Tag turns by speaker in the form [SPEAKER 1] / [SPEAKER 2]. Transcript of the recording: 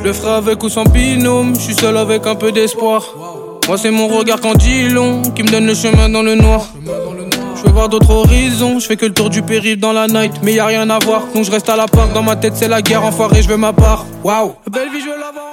[SPEAKER 1] Le ferai avec ou sans binôme, je suis seul avec un peu d'espoir. Moi c'est mon regard quand dit long qui me donne le chemin dans le noir. Je veux voir d'autres horizons, je fais que le tour du périph' dans la night. Mais y a rien à voir, donc je reste à la porte. Dans ma tête c'est la guerre, enfoiré, je veux ma part. Waouh, belle vie je veux l'avoir.